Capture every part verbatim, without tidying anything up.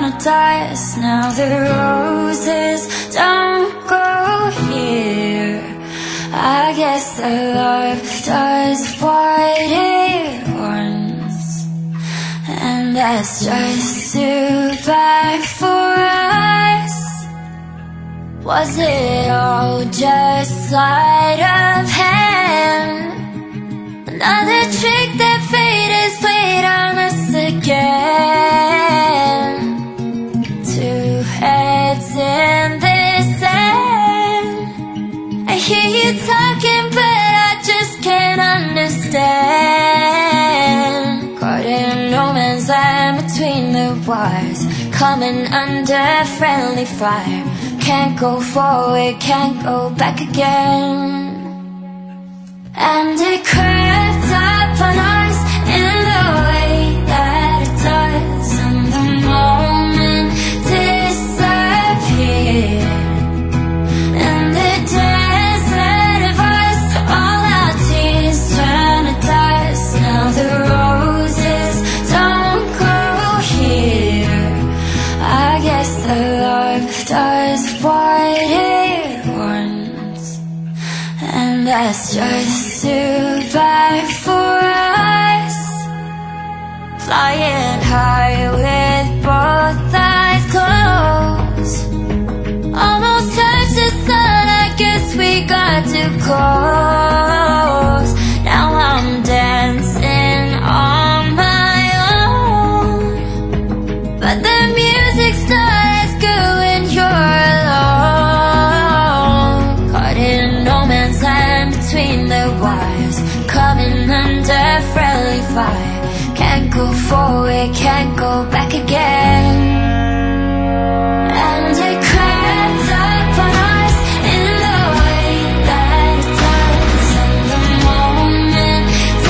to dust. Now the roses don't grow here. I guess that life does what it wants, and that's just too bad for us. Was it all just sleight of hand? Another trick that fate has played on us again. Two heads in this end. I hear you talking, but I just can't understand. Caught in no man's land between the wires, coming under friendly fire. Can't go forward, can't go back again. And it crept up on us in the way that it does, and the moment disappeared. In the desert of us, all our tears turn to dust. Now the roses don't grow here. I guess that life does what it wants, and that's just too bad for us. Flying high with both eyes closed, almost touched the sun, I guess we got too close. Now I'm dancing on my own, but the music's not as good when you're alone. Caught in no man's land between the wires, coming under friendly fire. Can't go forward, can't go back again. And it crept up on us in the way that it does, and the moment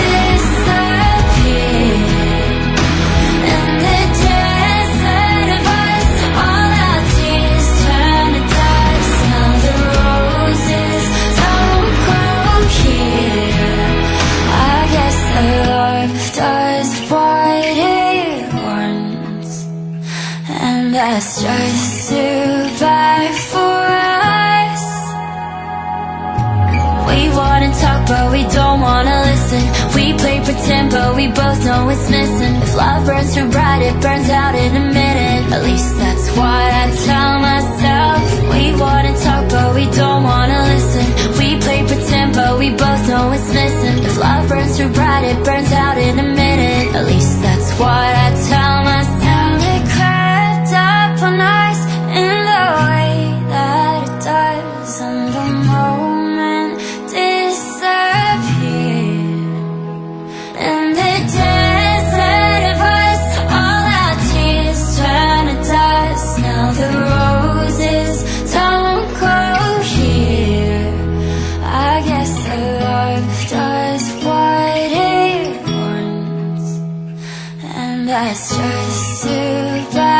disappeared. In the desert of us, all our tears turn to dust. Now the roses don't grow here. I guess that life does what it wants, and that's just too bad for us. We wanna talk but we don't wanna listen. We play pretend but we both know it's missing. If love burns too bright, it burns out in a minute. At least that's what I tell myself. We wanna talk but we don't wanna listen. We play pretend but we both know it's missing. If love burns too bright, it burns out in a minute. At least that's what I tell myself. And it crept up on us in the way that it does, and the moment disappeared. In the desert of us, all our tears turn to dust. Now the roses don't grow here. I guess that life does what it wants, and that's just too bad.